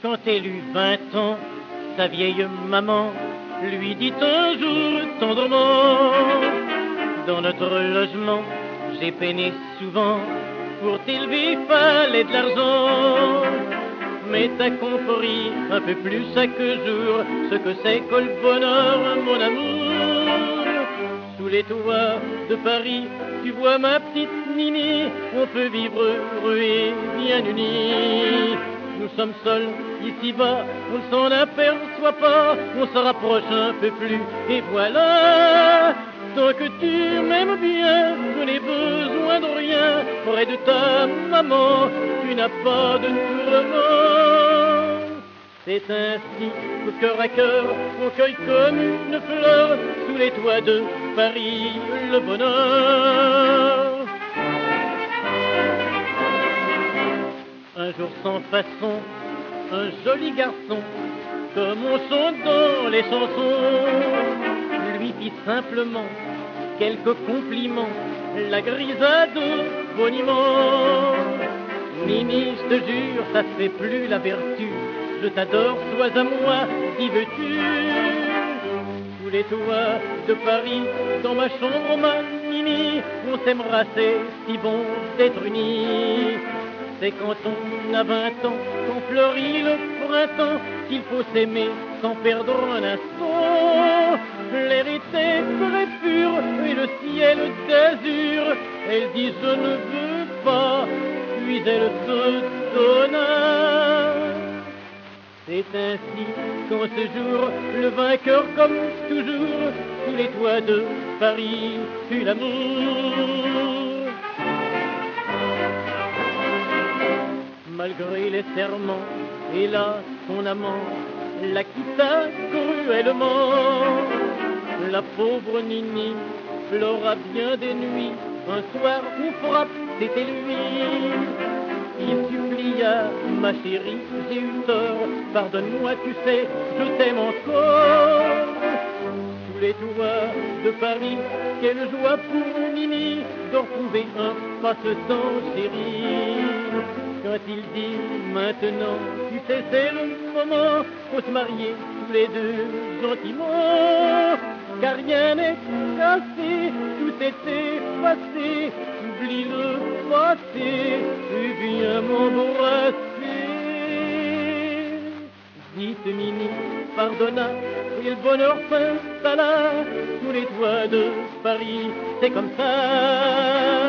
Quand elle eut 20 ans, sa vieille maman lui dit un jour tendrement: dans notre logement, j'ai peiné souvent, pour t'élever fallait de l'argent. Mais t'as compris un peu plus chaque jour ce que c'est que le bonheur, mon amour. Sous les toits de Paris, tu vois ma petite Nini, on peut vivre heureux et bien unis. Nous sommes seuls ici-bas, on ne s'en aperçoit pas, on se rapproche un peu plus, et voilà. Tant que tu m'aimes bien, je n'ai besoin de rien, près de ta maman, tu n'as pas de tourment. C'est ainsi que cœur à cœur, on cueille comme une fleur, sous les toits de Paris, le bonheur. Un jour sans façon, un joli garçon, comme on chante dans les chansons, lui fit simplement quelques compliments, la grisade boniment. Nini, je te jure, ça ne fait plus la vertu, je t'adore, sois à moi, qui veux-tu? Sous les toits de Paris, dans ma chambre, ma Nini, on s'aimera, c'est si bon d'être unis. C'est quand on a 20 ans, qu'on fleurit le printemps, qu'il faut s'aimer sans perdre un instant. L'air était très pur et le ciel d'azur. Elle dit je ne veux pas, puis elle se donna. C'est ainsi qu'en ce jour, le vainqueur comme toujours, sous les toits de Paris, fut l'amour. Malgré les serments, hélas, son amant la quitta cruellement. La pauvre Nini pleura bien des nuits. Un soir où frappe, c'était lui. Il supplia: ma chérie, j'ai eu tort, pardonne-moi, tu sais, je t'aime encore. Sous les toits de Paris, quelle joie pour Nini de retrouver un passe-temps chéri. Quand il dit maintenant, tu sais, c'est le moment, faut se marier tous les deux gentiment. Car rien n'est cassé, tout est effacé, oublie le passé, tu viens m'embrasser. Dites Nini pardonna, et le bonheur s'installa, sous les toits de Paris, c'est comme ça.